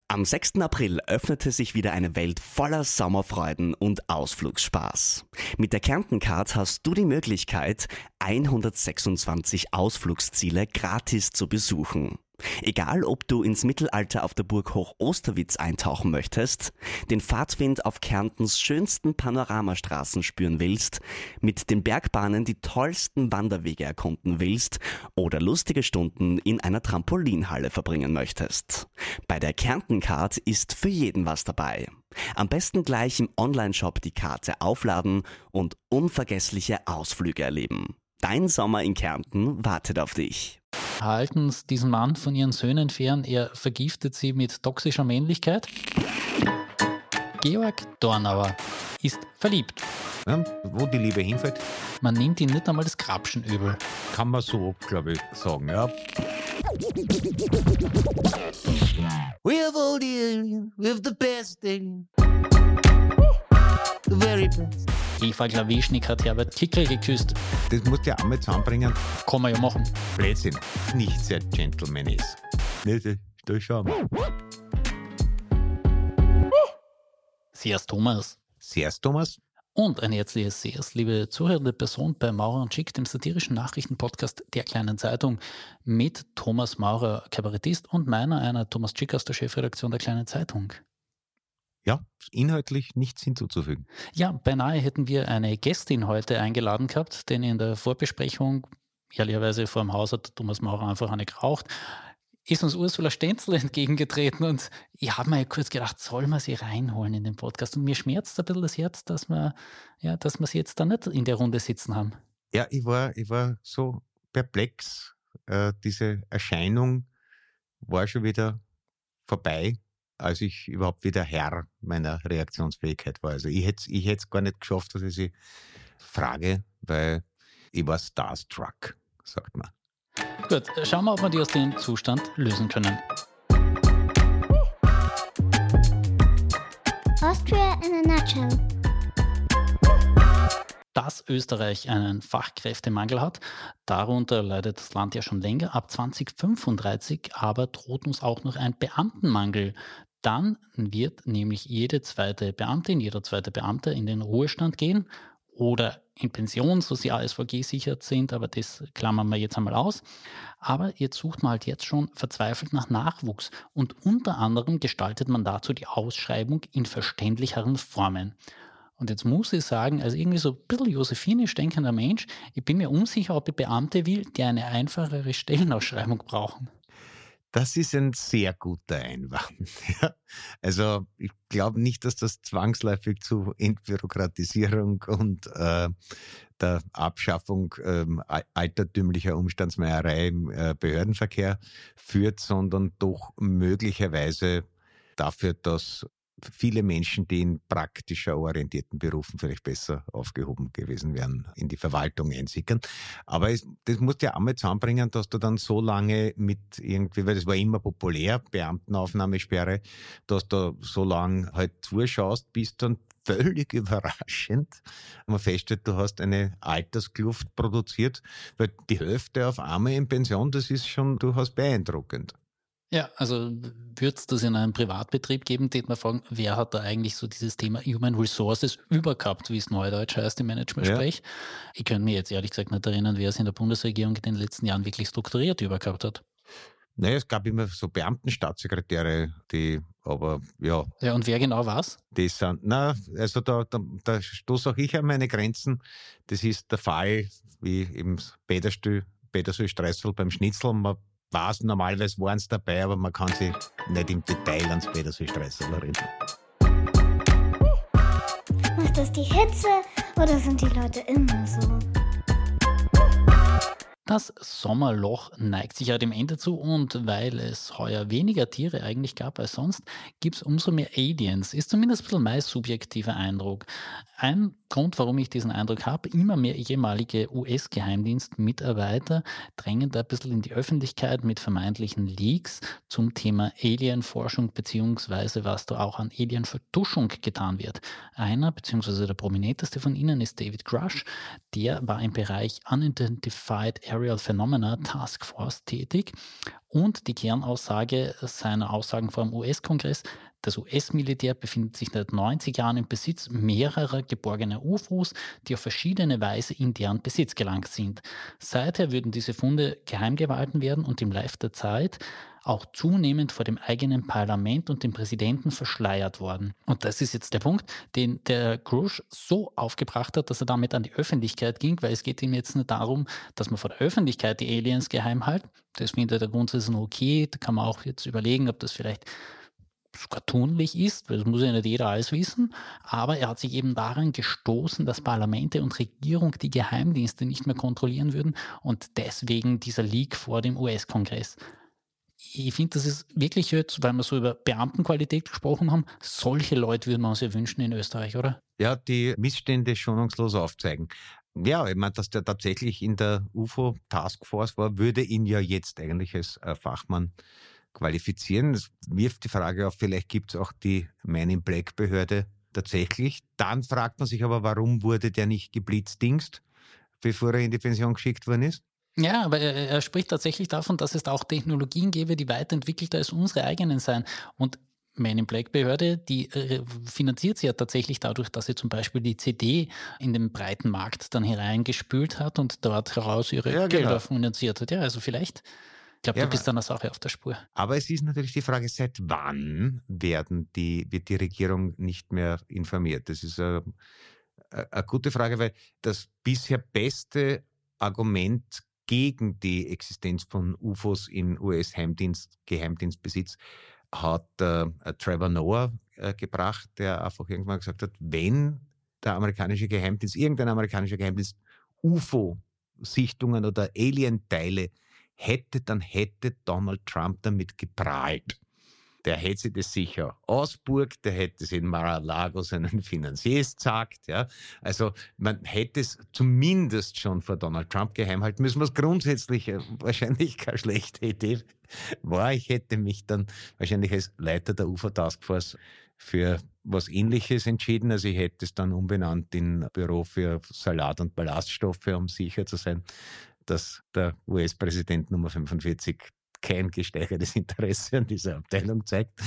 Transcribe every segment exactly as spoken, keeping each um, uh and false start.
Am sechsten April öffnete sich wieder eine Welt voller Sommerfreuden und Ausflugsspaß. Mit der Kärnten Card hast du die Möglichkeit, hundertsechsundzwanzig Ausflugsziele gratis zu besuchen. Egal, ob du ins Mittelalter auf der Burg Hoch-Osterwitz eintauchen möchtest, den Fahrtwind auf Kärntens schönsten Panoramastraßen spüren willst, mit den Bergbahnen die tollsten Wanderwege erkunden willst oder lustige Stunden in einer Trampolinhalle verbringen möchtest. Bei der Kärnten Card ist für jeden was dabei. Am besten gleich im Onlineshop die Karte aufladen und unvergessliche Ausflüge erleben. Dein Sommer in Kärnten wartet auf dich. Halten Sie diesen Mann von Ihren Söhnen fern, er vergiftet sie mit toxischer Männlichkeit. Georg Dornauer ist verliebt. Ja, wo die Liebe hinfällt, Man nimmt ihn nicht einmal das Grapschen übel. kann man so, glaube ich, sagen. Ja. We have all the aliens, we have the best alien. The very best. Eva Klawischnik hat Herbert Kickl geküsst. Das musst du ja einmal zusammenbringen. Kann man ja machen. Blödsinn. Nicht sehr gentleman ist. Nicht, da schauen wir. Servus Thomas. Servus, Thomas. Und ein herzliches Servus, liebe zuhörende Person bei Maurer und Schick, dem satirischen Nachrichtenpodcast der Kleinen Zeitung mit Thomas Maurer, Kabarettist, und meiner, einer Thomas Schick aus der Chefredaktion der Kleinen Zeitung. Ja, inhaltlich nichts hinzuzufügen. Ja, beinahe hätten wir eine Gästin heute eingeladen gehabt, denn in der Vorbesprechung, ehrlicherweise vor dem Haus hat Thomas Maurer einfach eine geraucht, ist uns Ursula Stenzel entgegengetreten und ich habe mir kurz gedacht, soll man sie reinholen in den Podcast? Und mir schmerzt ein bisschen das Herz, dass wir, ja, dass wir sie jetzt da nicht in der Runde sitzen haben. Ja, ich war, ich war so perplex. Äh, diese Erscheinung war schon wieder vorbei, als ich überhaupt wieder Herr meiner Reaktionsfähigkeit war. Also ich hätte ich es gar nicht geschafft, dass ich sie frage, weil ich war starstruck, sagt man. Gut, schauen wir, ob wir die aus dem Zustand lösen können. Austria in a nutshell. Dass Österreich einen Fachkräftemangel hat, darunter leidet das Land ja schon länger. Ab zwanzig fünfunddreißig aber droht uns auch noch ein Beamtenmangel. Dann wird nämlich jede zweite Beamtin, jeder zweite Beamte in den Ruhestand gehen oder in Pension, so sie A S V G-sichert sind, aber das klammern wir jetzt einmal aus. Aber jetzt sucht man halt jetzt schon verzweifelt nach Nachwuchs und unter anderem gestaltet man dazu die Ausschreibung in verständlicheren Formen. Und jetzt muss ich sagen, als irgendwie so ein bisschen josephinisch denkender Mensch, ich bin mir unsicher, ob ich Beamte will, die eine einfachere Stellenausschreibung brauchen. Das ist ein sehr guter Einwand. Ja. Also ich glaube nicht, dass das zwangsläufig zu Entbürokratisierung und äh, der Abschaffung ähm, altertümlicher Umstandsmeierei im äh, Behördenverkehr führt, sondern doch möglicherweise dafür, dass viele Menschen, die in praktischer orientierten Berufen vielleicht besser aufgehoben gewesen wären, in die Verwaltung einsickern. Aber es, das musst du ja einmal zusammenbringen, dass du dann so lange mit irgendwie, weil das war immer populär, Beamtenaufnahmesperre, dass du so lange halt zuschaust, bis dann völlig überraschend man feststellt, du hast eine Alterskluft produziert, weil die Hälfte auf einmal in Pension, das ist schon durchaus beeindruckend. Ja, also würde es das in einem Privatbetrieb geben, den man fragen, wer hat da eigentlich so dieses Thema Human Resources übergehabt, wie es neudeutsch heißt im Managementsprech. Ja. Ich könnte mir jetzt ehrlich gesagt nicht erinnern, wer es in der Bundesregierung in den letzten Jahren wirklich strukturiert übergehabt hat. Naja, es gab immer so Beamtenstaatssekretäre, die aber, ja. Ja, und wer genau war's? Die sind, na, also da, da, da stoße auch ich an meine Grenzen. Das ist der Fall, wie im Peterstühl, Petersöhl-Streissel beim Schnitzel. Man weiß, normalerweise waren es dabei, aber man kann sich nicht im Detail ans Petersöhl-Streissel erinnern. Ist das die Hitze oder sind die Leute immer so? Das Sommerloch neigt sich ja dem Ende zu und weil es heuer weniger Tiere eigentlich gab als sonst, gibt es umso mehr Aliens. Ist zumindest ein bisschen mein subjektiver Eindruck. Ein Grund, warum ich diesen Eindruck habe, immer mehr ehemalige U S-Geheimdienstmitarbeiter drängen da ein bisschen in die Öffentlichkeit mit vermeintlichen Leaks zum Thema Alienforschung beziehungsweise was da auch an Alienvertuschung getan wird. Einer, beziehungsweise der prominenteste von ihnen ist David Grush. Der war im Bereich Unidentified Aerial Aerial Phenomena Task Force tätig. Und die Kernaussage seiner Aussagen vor dem U S-Kongress: Das U S-Militär befindet sich seit neunzig Jahren im Besitz mehrerer geborgener U F Os, die auf verschiedene Weise in deren Besitz gelangt sind. Seither würden diese Funde geheim gehalten werden und im Laufe der Zeit auch zunehmend vor dem eigenen Parlament und dem Präsidenten verschleiert worden. Und das ist jetzt der Punkt, den der Grush so aufgebracht hat, dass er damit an die Öffentlichkeit ging, weil es geht ihm jetzt nicht darum, dass man vor der Öffentlichkeit die Aliens geheim hält. Das findet er grundsätzlich okay. Da kann man auch jetzt überlegen, ob das vielleicht sogar tunlich ist, weil das muss ja nicht jeder alles wissen, aber er hat sich eben daran gestoßen, dass Parlamente und Regierung die Geheimdienste nicht mehr kontrollieren würden und deswegen dieser Leak vor dem U S-Kongress. Ich finde, das ist wirklich jetzt, weil wir so über Beamtenqualität gesprochen haben, solche Leute würden wir uns ja wünschen in Österreich, oder? Ja, die Missstände schonungslos aufzeigen. Ja, ich meine, dass der tatsächlich in der U F O-Taskforce war, würde ihn ja jetzt eigentlich als äh, Fachmann qualifizieren. Das wirft die Frage auf, vielleicht gibt es auch die Men-in-Black-Behörde tatsächlich. Dann fragt man sich aber, warum wurde der nicht geblitzdingst, bevor er in die Pension geschickt worden ist? Ja, aber er, er spricht tatsächlich davon, dass es da auch Technologien gäbe, die weiterentwickelter als unsere eigenen seien. Und Men-in-Black-Behörde, die äh, finanziert sie ja tatsächlich dadurch, dass sie zum Beispiel die C D in den breiten Markt dann hereingespült hat und dort heraus ihre Ja, Gelder genau. finanziert hat. Ja, also vielleicht, ich glaube, Ja, du bist dann eine Sache auf der Spur. Aber es ist natürlich die Frage, seit wann werden die, wird die Regierung nicht mehr informiert? Das ist eine, eine gute Frage, weil das bisher beste Argument gegen die Existenz von U F Os in U S-Geheimdienst, Geheimdienstbesitz hat äh, Trevor Noah äh, gebracht, der einfach irgendwann gesagt hat, wenn der amerikanische Geheimdienst, irgendein amerikanischer Geheimdienst U F O-Sichtungen oder Alien-Teile hätte, dann hätte Donald Trump damit geprahlt. Der hätte sich das sicher ausburgt, der hätte es in Mar-a-Lago seinen Finanziers gesagt. Ja. Also man hätte es zumindest schon vor Donald Trump geheim halten müssen, was grundsätzlich äh, wahrscheinlich keine schlechte Idee war. Ich hätte mich dann wahrscheinlich als Leiter der U F O-Taskforce für was Ähnliches entschieden. Also ich hätte es dann umbenannt in Büro für Salat und Ballaststoffe, um sicher zu sein, dass der U S-Präsident Nummer fünfundvierzig kein gesteigertes Interesse an dieser Abteilung zeigt.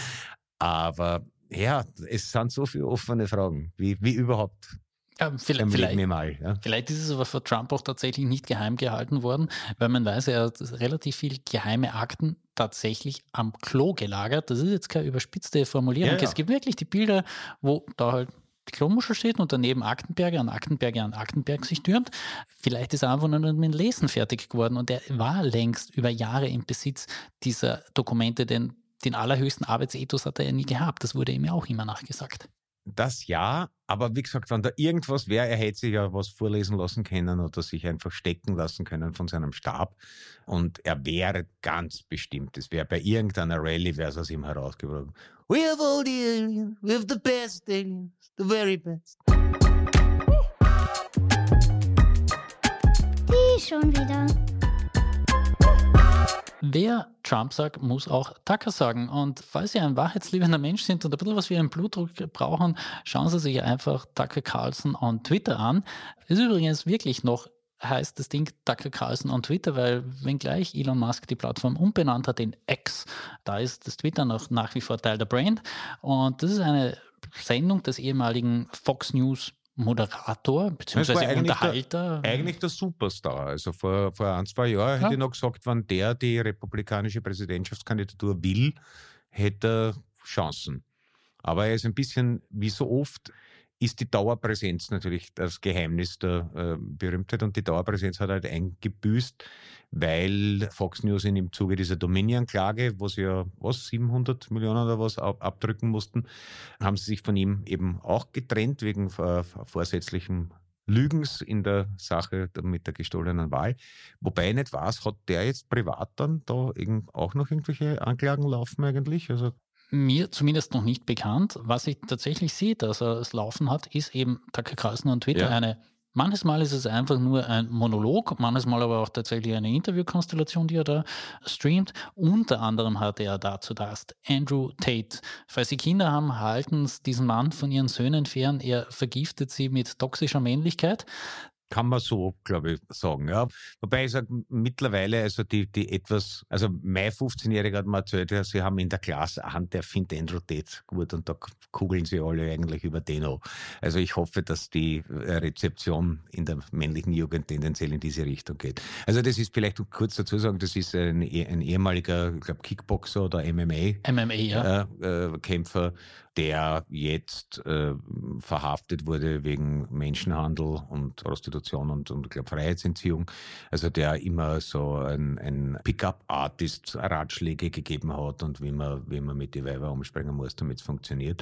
Aber ja, es sind so viele offene Fragen, wie, wie überhaupt Ja, vielleicht, im vielleicht, Leben mal. Ja. vielleicht ist es aber für Trump auch tatsächlich nicht geheim gehalten worden, weil man weiß, er hat relativ viele geheime Akten tatsächlich am Klo gelagert. Das ist jetzt keine überspitzte Formulierung. Ja, ja. Es gibt wirklich die Bilder, wo da halt die Klomuschel steht und daneben Aktenberge an Aktenberge an Aktenberg sich türmt. Vielleicht ist er einfach nur mit dem Lesen fertig geworden und er war längst über Jahre im Besitz dieser Dokumente, denn den allerhöchsten Arbeitsethos hat er ja nie gehabt. Das wurde ihm ja auch immer nachgesagt. Das ja, aber wie gesagt, wenn da irgendwas wäre, er hätte sich ja was vorlesen lassen können oder sich einfach stecken lassen können von seinem Stab. Und er wäre ganz bestimmt, es wäre bei irgendeiner Rallye, wäre es aus ihm herausgebrochen. We have all the aliens. We have the best aliens. The very best. Die schon wieder. Wer Trump sagt, muss auch Tucker sagen. Und falls Sie ein wahrheitsliebender Mensch sind und ein bisschen was wie einen Blutdruck brauchen, schauen Sie sich einfach Tucker Carlson on Twitter an. Ist übrigens wirklich noch, heißt das Ding Tucker Carlson on Twitter, weil wenngleich Elon Musk die Plattform umbenannt hat in X, da ist das Twitter noch nach wie vor Teil der Brand. Und das ist eine Sendung des ehemaligen Fox News Moderator bzw. Unterhalter. Der, eigentlich der Superstar. Also vor, vor ein, zwei Jahren ja. hätte ich noch gesagt, wenn der die republikanische Präsidentschaftskandidatur will, hätte er Chancen. Aber er ist ein bisschen, wie so oft, ist die Dauerpräsenz natürlich das Geheimnis der äh, Berühmtheit und die Dauerpräsenz hat halt eingebüßt, weil Fox News in im Zuge dieser Dominion-Klage, wo sie ja was, siebenhundert Millionen oder was ab, abdrücken mussten, haben sie sich von ihm eben auch getrennt wegen äh, vorsätzlichem Lügens in der Sache mit der gestohlenen Wahl. Wobei ich nicht weiß, hat der jetzt privat dann da irgend, auch noch irgendwelche Anklagen laufen eigentlich? Also mir zumindest noch nicht bekannt. Was ich tatsächlich sehe, dass er es laufen hat, ist eben Tucker Carlson und Twitter Ja. eine. Manches Mal ist es einfach nur ein Monolog, manches Mal aber auch tatsächlich eine Interviewkonstellation, die er da streamt. Unter anderem hatte er dazu Gast Andrew Tate. Falls Sie Kinder haben, halten Sie diesen Mann von ihren Söhnen fern. Er vergiftet sie mit toxischer Männlichkeit. Kann man so, glaube ich, sagen. Ja. Wobei ich sage, mittlerweile, also die, die etwas, also mein fünfzehnjähriger hat mir erzählt, ja, sie haben in der Klasse einen, der findet Andrew Tate gut und da kugeln sie alle eigentlich über den an. Also ich hoffe, dass die Rezeption in der männlichen Jugend tendenziell in diese Richtung geht. Also das ist vielleicht kurz dazu sagen, das ist ein, ein ehemaliger, ich glaube, Kickboxer oder M M A, M M A, ja. äh, äh, Kämpfer, der jetzt äh, verhaftet wurde wegen Menschenhandel und Prostitution und, und ich glaube, Freiheitsentziehung. Also der immer so ein, ein Pickup-Artist Ratschläge gegeben hat und wie man, wie man mit den Weibern umspringen muss, damit es funktioniert.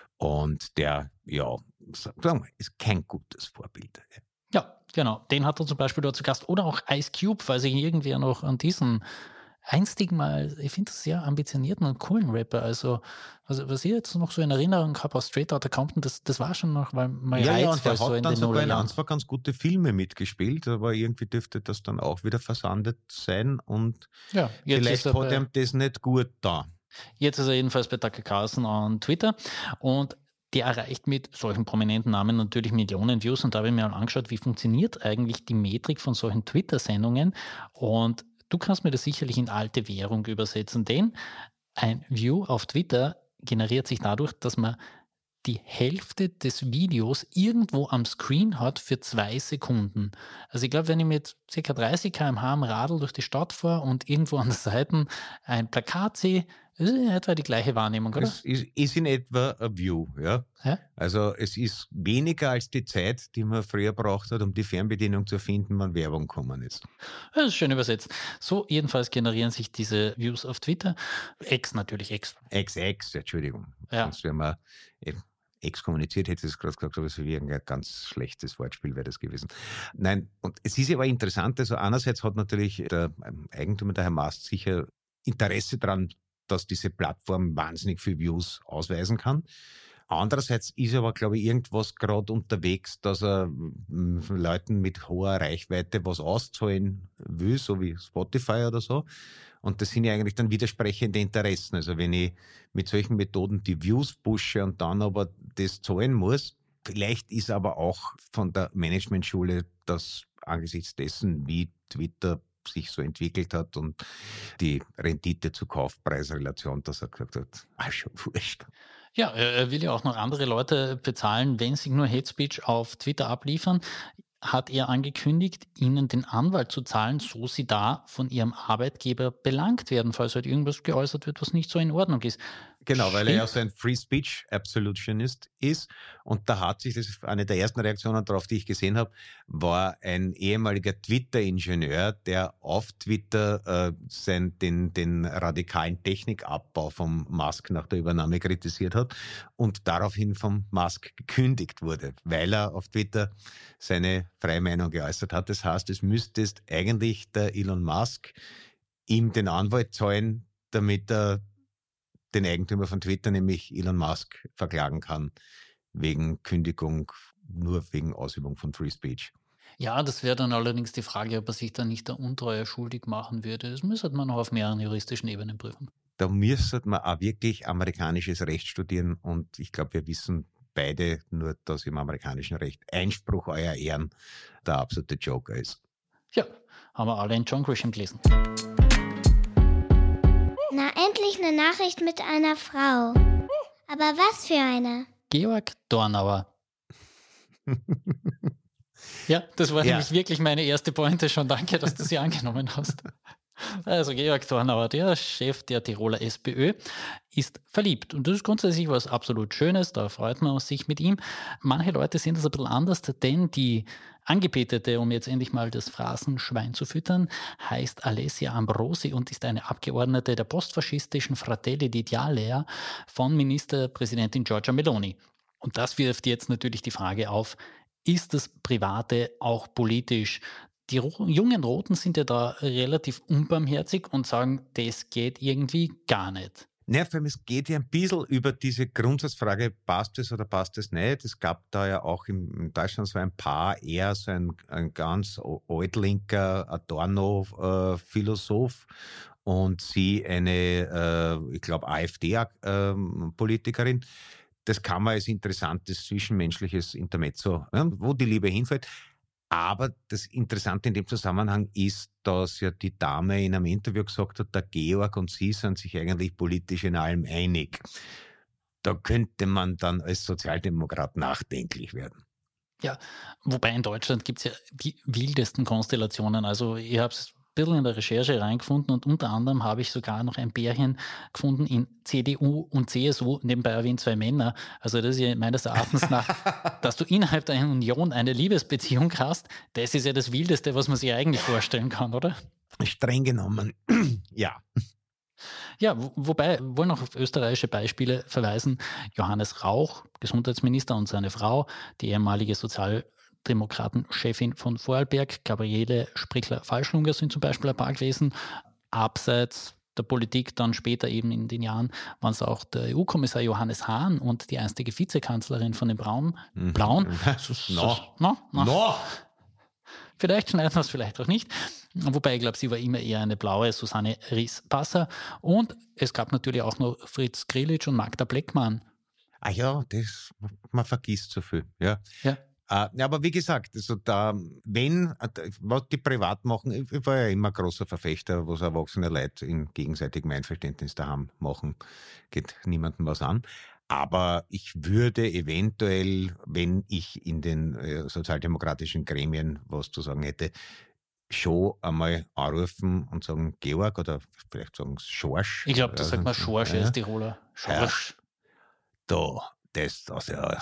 Und der, ja, sagen wir, ist kein gutes Vorbild. Ja, genau. Den hat er zum Beispiel dort zu Gast. Oder auch Ice Cube, weil sich irgendwer noch an diesen einstigen Mal, ich finde das sehr ambitionierten und coolen Rapper. Also, was, was ich jetzt noch so in Erinnerung habe aus Straight Outta Compton, das, das war schon noch weil mal ja, ja, und der so hat in dann den sogar in Nullerjahren. ein, zwei ganz gute Filme mitgespielt, aber irgendwie dürfte das dann auch wieder versandet sein und Ja, jetzt vielleicht ist er hat bei- ihm das nicht gut da. Jetzt ist er jedenfalls bei Tucker Carlson on Twitter und der erreicht mit solchen prominenten Namen natürlich Millionen Views und da habe ich mir mal angeschaut, wie funktioniert eigentlich die Metrik von solchen Twitter-Sendungen und du kannst mir das sicherlich in alte Währung übersetzen, denn ein View auf Twitter generiert sich dadurch, dass man die Hälfte des Videos irgendwo am Screen hat für zwei Sekunden. Also ich glaube, wenn ich mit ca. dreißig Kilometer pro Stunde am Radl durch die Stadt fahre und irgendwo an der Seite ein Plakat sehe, ist in etwa die gleiche Wahrnehmung, oder? Es ist, ist in etwa ein View, ja. Ja? Also es ist weniger als die Zeit, die man früher braucht hat, um die Fernbedienung zu finden, wenn Werbung gekommen ist. Das ist schön übersetzt. So jedenfalls generieren sich diese Views auf Twitter. X natürlich, X. X X, Entschuldigung. Ja. Sonst wäre man eh, exkommuniziert, hätte ich es gerade gesagt, aber es wäre ein ganz schlechtes Wortspiel wäre das gewesen. Nein, und es ist aber interessant, also einerseits hat natürlich der Eigentümer, der Herr Mast, sicher Interesse daran, dass diese Plattform wahnsinnig viel Views ausweisen kann. Andererseits ist aber, glaube ich, irgendwas gerade unterwegs, dass er m, Leuten mit hoher Reichweite was auszahlen will, so wie Spotify oder so. Und das sind ja eigentlich dann widersprechende Interessen. Also wenn ich mit solchen Methoden die Views pushe und dann aber das zahlen muss, vielleicht ist aber auch von der Managementschule das angesichts dessen, wie Twitter sich so entwickelt hat und die Rendite zu Kaufpreisrelation, dass er gesagt hat, ah, schon wurscht. Ja, er will ja auch noch andere Leute bezahlen, wenn sie nur Hate Speech auf Twitter abliefern. Hat er angekündigt, ihnen den Anwalt zu zahlen, so sie da von ihrem Arbeitgeber belangt werden, falls halt irgendwas geäußert wird, was nicht so in Ordnung ist. Genau, weil er ja Stimmt. so ein Free Speech Absolutionist ist. Und da hat sich, das ist eine der ersten Reaktionen darauf, die ich gesehen habe, war ein ehemaliger Twitter-Ingenieur, der auf Twitter äh, sein, den, den radikalen Technikabbau vom Musk nach der Übernahme kritisiert hat und daraufhin vom Musk gekündigt wurde, weil er auf Twitter seine freie Meinung geäußert hat. Das heißt, es müsste jetzt eigentlich der Elon Musk ihm den Anwalt zahlen, damit er den Eigentümer von Twitter, nämlich Elon Musk, verklagen kann wegen Kündigung, nur wegen Ausübung von Free Speech. Ja, das wäre dann allerdings die Frage, ob er sich da nicht der Untreue schuldig machen würde. Das müsste man noch auf mehreren juristischen Ebenen prüfen. Da müsste man auch wirklich amerikanisches Recht studieren und ich glaube, wir wissen beide nur, dass im amerikanischen Recht Einspruch euer Ehren der absolute Joker ist. Ja, haben wir alle in John Grisham gelesen. Na, endlich eine Nachricht mit einer Frau. Aber was für eine? Georg Dornauer. Ja, das war Ja. nämlich wirklich meine erste Pointe schon. Danke, dass du sie angenommen hast. Also Georg Dornauer, der Chef der Tiroler SPÖ, ist verliebt. Und das ist grundsätzlich was absolut Schönes, da freut man sich mit ihm. Manche Leute sehen das ein bisschen anders, denn die Angebetete, um jetzt endlich mal das Phrasenschwein zu füttern, heißt Alessia Ambrosi und ist eine Abgeordnete der postfaschistischen Fratelli d'Italia von Ministerpräsidentin Giorgia Meloni. Und das wirft jetzt natürlich die Frage auf, ist das Private auch politisch? Die Ro- jungen Roten sind ja da relativ unbarmherzig und sagen, das geht irgendwie gar nicht. Naja, vor allem, es geht ja ein bisschen über diese Grundsatzfrage, passt es oder passt es nicht. Es gab da ja auch im, in Deutschland so ein paar, eher so ein, ein ganz altlinker Adorno-Philosoph und sie eine, äh, ich glaube, AfD-Politikerin. Das kann man als interessantes zwischenmenschliches Intermezzo, ja, wo die Liebe hinfällt. Aber das Interessante in dem Zusammenhang ist, dass ja die Dame in einem Interview gesagt hat, der Georg und sie sind sich eigentlich politisch in allem einig. Da könnte man dann als Sozialdemokrat nachdenklich werden. Ja, wobei in Deutschland gibt es ja die wildesten Konstellationen. Also ich habe es ein bisschen in der Recherche reingefunden und unter anderem habe ich sogar noch ein Pärchen gefunden in C D U und C S U, nebenbei erwähnt zwei Männer. Also das ist ja meines Erachtens nach, dass du innerhalb der Union eine Liebesbeziehung hast, das ist ja das Wildeste, was man sich eigentlich vorstellen kann, oder? Streng genommen, ja. Ja, wo, wobei, wir wollen auch auf österreichische Beispiele verweisen. Johannes Rauch, Gesundheitsminister, und seine Frau, die ehemalige Sozialdemokraten-Chefin von Vorarlberg, Gabriele Sprickler-Falschlunger, sind zum Beispiel ein paar gewesen. Abseits der Politik dann später eben in den Jahren waren es auch der E U-Kommissar Johannes Hahn und die einstige Vizekanzlerin von den Braun, Blauen. So, so, No. no, no. No. Vielleicht schneiden wir es, vielleicht auch nicht. Wobei ich glaube, sie war immer eher eine blaue Susanne Ries-Passer. Und es gab natürlich auch noch Fritz Grillitsch und Magda Bleckmann. Ah ja, das, man vergisst so viel. Ja. Ja. Äh, ja, aber wie gesagt, also da, wenn, was die privat machen, ich war ja immer großer Verfechter, was erwachsene Leute in gegenseitigem Einverständnis daheim machen, geht niemandem was an. Aber ich würde eventuell, wenn ich in den äh, sozialdemokratischen Gremien was zu sagen hätte, schon einmal anrufen und sagen, Georg, oder vielleicht sagen sie Schorsch. Ich glaube, das sagt man Schorsch, er ja. ist Tiroler. Schorsch. Da, das, das ja,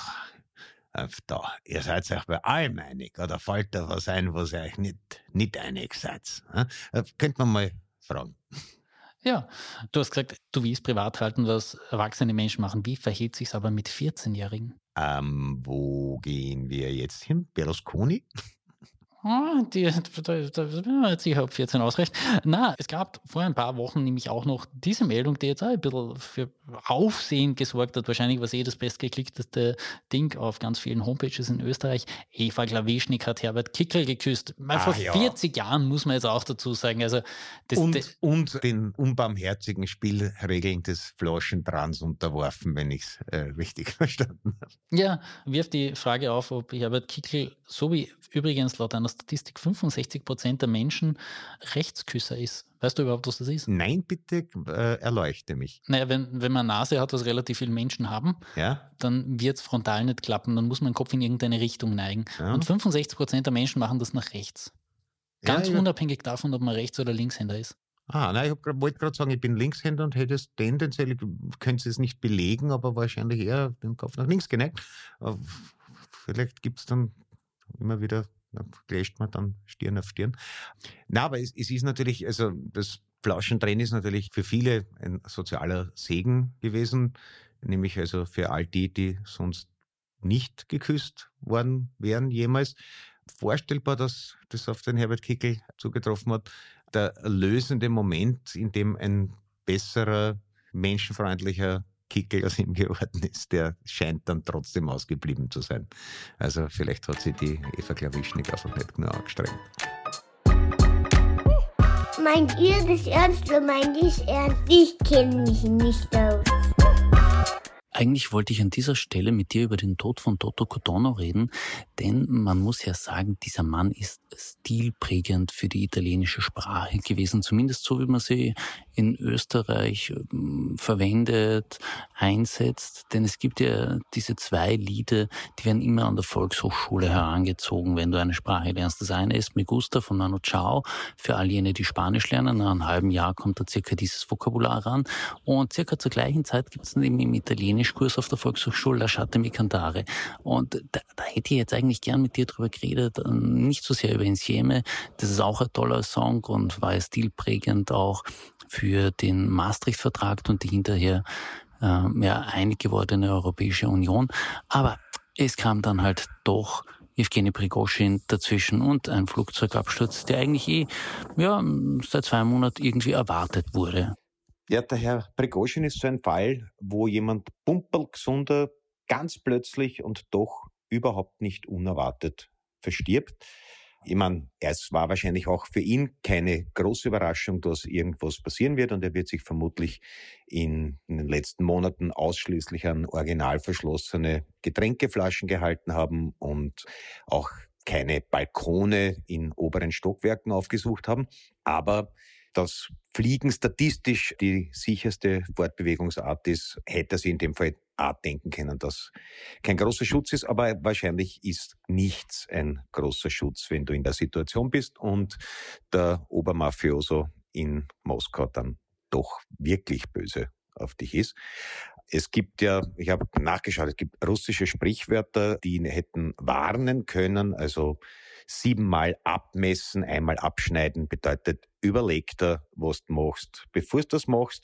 da, ihr seid euch bei allem einig, oder fällt da was ein, was ihr euch nicht, nicht einig seid? Äh, könnte man mal fragen. Ja, du hast gesagt, du willst privat halten, was erwachsene Menschen machen. Wie verhält sich's aber mit vierzehnjährigen? Ähm, wo gehen wir jetzt hin? Berlusconi? Ah, die, da, da bin ich mir jetzt sicher, ob vierzehn ausreicht. Na, es gab vor ein paar Wochen nämlich auch noch diese Meldung, die jetzt auch ein bisschen für Aufsehen gesorgt hat. Wahrscheinlich war es eh das bestgeklickteste Ding auf ganz vielen Homepages in Österreich. Eva Klawischnik hat Herbert Kickl geküsst. Mal vor Ah, ja. vierzig Jahren, muss man jetzt auch dazu sagen. Also das, Und, das, und den unbarmherzigen Spielregeln des Flaschentrans unterworfen, wenn ich es äh, richtig verstanden habe. ja, wirft die Frage auf, ob Herbert Kickl, so wie übrigens laut einer Statistik fünfundsechzig Prozent der Menschen Rechtsküsser ist. Weißt du überhaupt, was das ist? Nein, bitte äh, erleuchte mich. Naja, wenn, wenn man eine Nase hat, was relativ viele Menschen haben, Ja? dann wird es frontal nicht klappen, dann muss man den Kopf in irgendeine Richtung neigen. Ja. Und fünfundsechzig Prozent der Menschen machen das nach rechts. Ganz Ja, ja. unabhängig davon, ob man Rechts- oder Linkshänder ist. Ah, nein, ich hab grad- wollte gerade sagen, ich bin Linkshänder und hätte es tendenziell, könnte es nicht belegen, aber wahrscheinlich eher den Kopf nach links geneigt. Aber vielleicht gibt es dann immer wieder, da clasht man dann Stirn auf Stirn. Na, aber es, es ist natürlich, also das Flaschentrennen ist natürlich für viele ein sozialer Segen gewesen, nämlich also für all die, die sonst nicht geküsst worden wären jemals. Vorstellbar, dass das auf den Herbert Kickl zugetroffen hat. Der lösende Moment, in dem ein besserer, menschenfreundlicher Kickl aus ihm geworden ist, der scheint dann trotzdem ausgeblieben zu sein. Also vielleicht hat sie die Eva Klawischnik einfach nicht nur angestrengt. Meint ihr das ernst oder meint ich ernst? Ich kenne mich nicht aus. Eigentlich wollte ich an dieser Stelle mit dir über den Tod von Toto Cutolo reden, denn man muss ja sagen, dieser Mann ist stilprägend für die italienische Sprache gewesen, zumindest so, wie man sie in Österreich ähm, verwendet, einsetzt. Denn es gibt ja diese zwei Lieder, die werden immer an der Volkshochschule herangezogen, wenn du eine Sprache lernst. Das eine ist Me Gusta von Manu Chao, für all jene, die Spanisch lernen. Nach einem halben Jahr kommt da circa dieses Vokabular ran. Und circa zur gleichen Zeit gibt es dann eben im Italienischkurs auf der Volkshochschule Lasciatemi cantare. Und da, da hätte ich jetzt eigentlich gern mit dir drüber geredet, nicht so sehr über Insieme. Das ist auch ein toller Song und war stilprägend auch für den Maastricht-Vertrag und die hinterher äh, ja, einig gewordene Europäische Union. Aber es kam dann halt doch Evgeny Prigoschin dazwischen und ein Flugzeugabsturz, der eigentlich eh ja, seit zwei Monaten irgendwie erwartet wurde. Ja, der Herr Prigoschin ist so ein Fall, wo jemand pumperlgesunder ganz plötzlich und doch überhaupt nicht unerwartet verstirbt. Ich meine, es war wahrscheinlich auch für ihn keine große Überraschung, dass irgendwas passieren wird und er wird sich vermutlich in, in den letzten Monaten ausschließlich an original verschlossene Getränkeflaschen gehalten haben und auch keine Balkone in oberen Stockwerken aufgesucht haben, aber dass Fliegen statistisch die sicherste Fortbewegungsart ist, hätte sie in dem Fall auch denken können, dass kein großer Schutz ist, aber wahrscheinlich ist nichts ein großer Schutz, wenn du in der Situation bist und der Obermafioso in Moskau dann doch wirklich böse auf dich ist. Es gibt ja, ich habe nachgeschaut, es gibt russische Sprichwörter, die ihn hätten warnen können, also siebenmal abmessen, einmal abschneiden bedeutet, überleg dir, was du machst, bevor du das machst.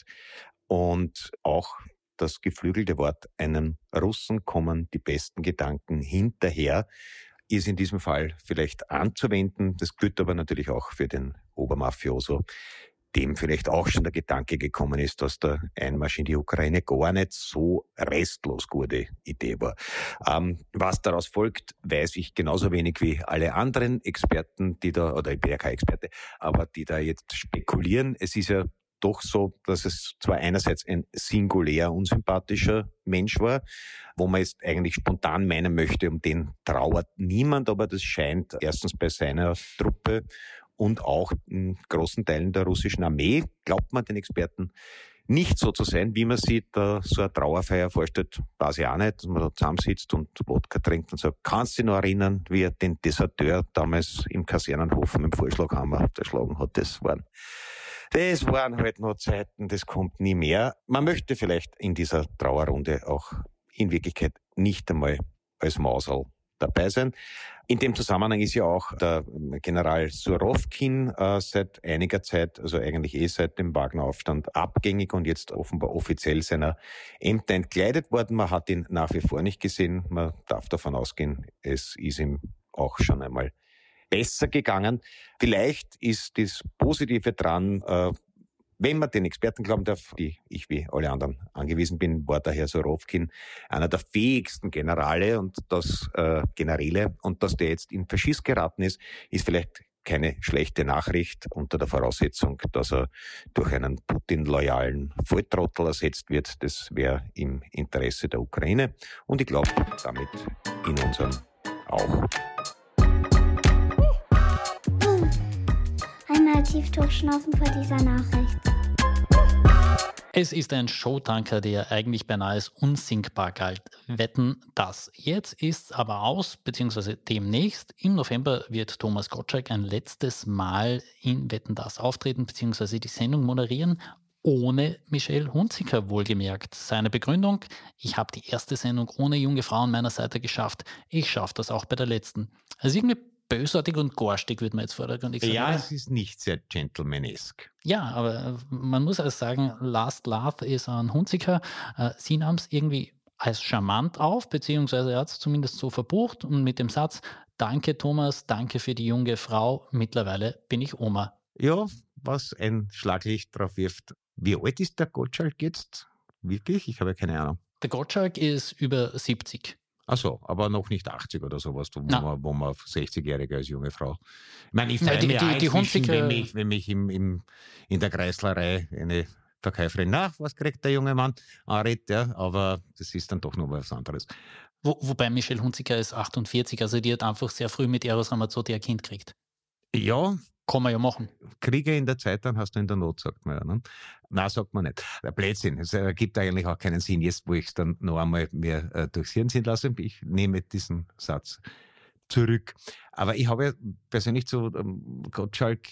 Und auch das geflügelte Wort, einem Russen kommen die besten Gedanken hinterher, ist in diesem Fall vielleicht anzuwenden. Das gilt aber natürlich auch für den Obermafioso, dem vielleicht auch schon der Gedanke gekommen ist, dass der Einmarsch in die Ukraine gar nicht so restlos gute Idee war. Ähm, was daraus folgt, weiß ich genauso wenig wie alle anderen Experten, die da, oder ich bin ja kein Experte, aber die da jetzt spekulieren. Es ist ja doch so, dass es zwar einerseits ein singulär unsympathischer Mensch war, wo man jetzt eigentlich spontan meinen möchte, um den trauert niemand, aber das scheint erstens bei seiner Truppe und auch in großen Teilen der russischen Armee, glaubt man den Experten, nicht so zu sein, wie man sich da so eine Trauerfeier vorstellt, weiß ich auch nicht, dass man da zusammensitzt und Wodka trinkt und sagt, kannst du dich noch erinnern, wie er den Deserteur damals im Kasernenhof mit dem Vorschlaghammer erschlagen hat? Das waren, das waren halt noch Zeiten, das kommt nie mehr. Man möchte vielleicht in dieser Trauerrunde auch in Wirklichkeit nicht einmal als Mausel dabei sein. In dem Zusammenhang ist ja auch der General Surovkin äh, seit einiger Zeit, also eigentlich eh seit dem Wagner-Aufstand, abgängig und jetzt offenbar offiziell seiner Ämter entkleidet worden. Man hat ihn nach wie vor nicht gesehen. Man darf davon ausgehen, es ist ihm auch schon einmal besser gegangen. Vielleicht ist das Positive dran, äh, wenn man den Experten glauben darf, die ich wie alle anderen angewiesen bin, war der Herr Surovkin einer der fähigsten Generale und das äh, Generäle. Und dass der jetzt in Verschiss geraten ist, ist vielleicht keine schlechte Nachricht unter der Voraussetzung, dass er durch einen Putin-loyalen Volltrottel ersetzt wird. Das wäre im Interesse der Ukraine und ich glaube damit in unserem auch. Einmal tief durchschnaufen vor dieser Nachricht. Es ist ein Showtanker, der eigentlich beinahe als unsinkbar galt. Wetten, das. Jetzt ist aber aus, beziehungsweise demnächst. Im November wird Thomas Gottschalk ein letztes Mal in Wetten, das auftreten, beziehungsweise die Sendung moderieren, ohne Michelle Hunziker wohlgemerkt. Seine Begründung, ich habe die erste Sendung ohne junge Frau an meiner Seite geschafft. Ich schaffe das auch bei der letzten. Also irgendwie bösartig und garstig, würde man jetzt vordergründig sagen. Ja, es ist nicht sehr gentlemanesc. Ja, aber man muss also sagen, Last Laugh ist an Hunziker. Sie nahm es irgendwie als charmant auf, beziehungsweise er hat es zumindest so verbucht und mit dem Satz, danke Thomas, danke für die junge Frau, mittlerweile bin ich Oma. Ja, was ein Schlaglicht drauf wirft. Wie alt ist der Gottschalk jetzt? Wirklich? Ich habe ja keine Ahnung. Der Gottschalk ist über siebzig. Ach so, aber noch nicht achtzig oder sowas, wo man, wo man sechzigjährige als junge Frau. Ich meine, ich freue die, mich die, auch die inzwischen, Hunziker, wenn mich, wenn mich im, im, in der Kreislerei eine Verkäuferin nach, was kriegt der junge Mann, anredet, ja, aber das ist dann doch noch was anderes. Wo, wobei Michelle Hunziker ist achtundvierzig, also die hat einfach sehr früh mit Eros Ramazzotti ein Kind gekriegt. Ja. Kann man ja machen. Kriege in der Zeit, dann hast du in der Not, sagt man ja. Ne? Nein, sagt man nicht. Der Blödsinn. Es ergibt eigentlich auch keinen Sinn. Jetzt, wo ich es dann noch einmal mehr äh, durchs Hirn ziehen lasse, ich nehme diesen Satz zurück. Aber ich habe ja persönlich zu ähm, Gottschalk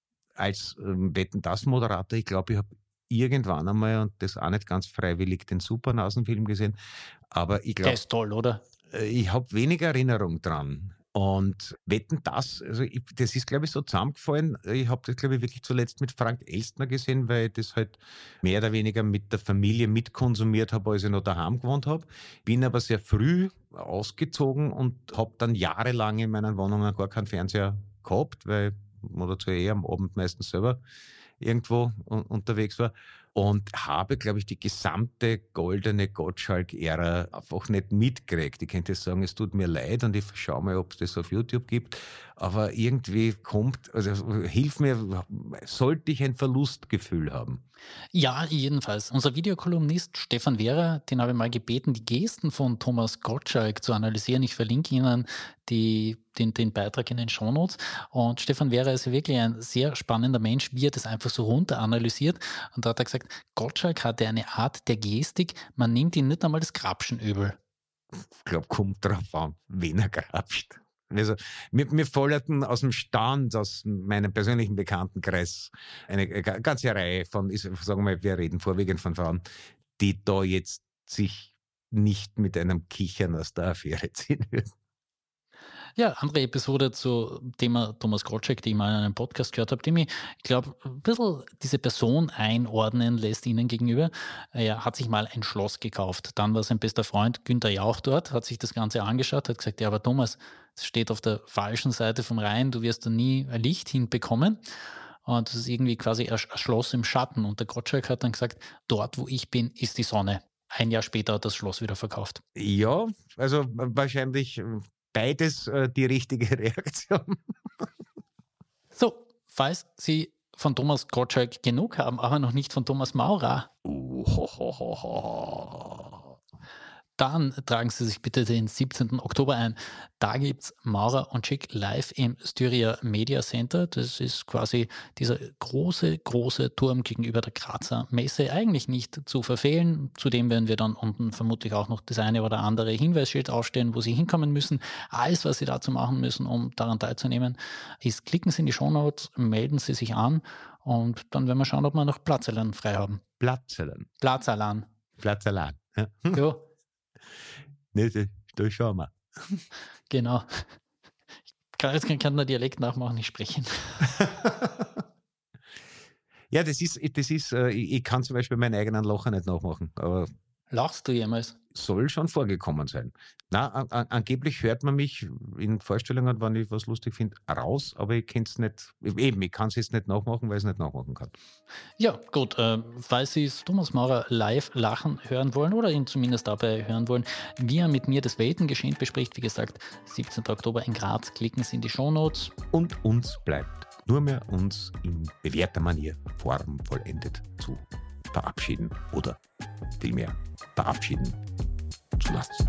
als ähm, Wetten-das-Moderator, ich glaube, ich habe irgendwann einmal, und das auch nicht ganz freiwillig, den Supernasenfilm gesehen. Aber ich glaube, der ist toll, oder? Äh, ich habe wenig Erinnerung dran. Und Wetten, das, also ich, das ist, glaube ich, so zusammengefallen. Ich habe das, glaube ich, wirklich zuletzt mit Frank Elstner gesehen, weil ich das halt mehr oder weniger mit der Familie mitkonsumiert habe, als ich noch daheim gewohnt habe. Bin aber sehr früh ausgezogen und habe dann jahrelang in meinen Wohnungen gar keinen Fernseher gehabt, weil man dazu eh am Abend meistens selber irgendwo un- unterwegs war. Und habe, glaube ich, die gesamte goldene Gottschalk-Ära einfach nicht mitgekriegt. Ich könnte sagen, es tut mir leid und ich schaue mal, ob es das auf YouTube gibt. Aber irgendwie kommt, also hilf mir, sollte ich ein Verlustgefühl haben? Ja, jedenfalls. Unser Videokolumnist Stefan Wehrer, den habe ich mal gebeten, die Gesten von Thomas Gottschalk zu analysieren. Ich verlinke Ihnen die, den, den Beitrag in den Shownotes. Und Stefan Wehrer ist ja wirklich ein sehr spannender Mensch, wie er das einfach so runter analysiert. Und da hat er gesagt, Gottschalk hatte eine Art der Gestik, man nimmt ihn nicht einmal das Grapschen übel. Ich glaube, kommt drauf an, wen er grapscht. Also, mir, mir folgerten aus dem Stand, aus meinem persönlichen Bekanntenkreis, eine ganze Reihe von, sagen wir mal, wir reden vorwiegend von Frauen, die da jetzt sich nicht mit einem Kichern aus der Affäre ziehen würden. Ja, andere Episode zu Thema Thomas Gottschalk, die ich mal in einem Podcast gehört habe, die mich, ich glaube, ein bisschen diese Person einordnen lässt ihnen gegenüber. Er hat sich mal ein Schloss gekauft. Dann war sein bester Freund Günther Jauch dort, hat sich das Ganze angeschaut, hat gesagt, ja, aber Thomas, es steht auf der falschen Seite vom Rhein, du wirst da nie ein Licht hinbekommen. Und das ist irgendwie quasi ein Schloss im Schatten. Und der Gottschalk hat dann gesagt, dort, wo ich bin, ist die Sonne. Ein Jahr später hat das Schloss wieder verkauft. Ja, also wahrscheinlich beides äh, die richtige Reaktion. So, falls Sie von Thomas Gottschalk genug haben, aber noch nicht von Thomas Maurer, dann tragen Sie sich bitte den siebzehnten Oktober ein. Da gibt es Maurer und Schick live im Styria Media Center. Das ist quasi dieser große, große Turm gegenüber der Grazer Messe. Eigentlich nicht zu verfehlen. Zudem werden wir dann unten vermutlich auch noch das eine oder andere Hinweisschild aufstellen, wo Sie hinkommen müssen. Alles, was Sie dazu machen müssen, um daran teilzunehmen, ist, klicken Sie in die Shownotes, melden Sie sich an und dann werden wir schauen, ob wir noch Platzerlan frei haben. Platzerlan. Platzerlan. Platzerlan. Ja. Ja. Nee, da schauen wir. Genau. Ich kann jetzt keinen Dialekt nachmachen, ich spreche ihn. Ja, das ist, das ist äh, ich, ich kann zum Beispiel meinen eigenen Lacher nicht nachmachen, aber Lachst du jemals? soll schon vorgekommen sein. Na, an, an, angeblich hört man mich in Vorstellungen, wenn ich was lustig finde, raus, aber ich kann es nicht, eben, ich kann es jetzt nicht nachmachen, weil ich es nicht nachmachen kann. Ja, gut, äh, falls Sie Thomas Maurer live lachen hören wollen oder ihn zumindest dabei hören wollen, wie er mit mir das Weltengeschehen bespricht, wie gesagt, siebzehnten Oktober in Graz, klicken Sie in die Shownotes. Und uns bleibt nur mehr uns in bewährter Manier formvollendet zu verabschieden oder vielmehr verabschieden zu lassen.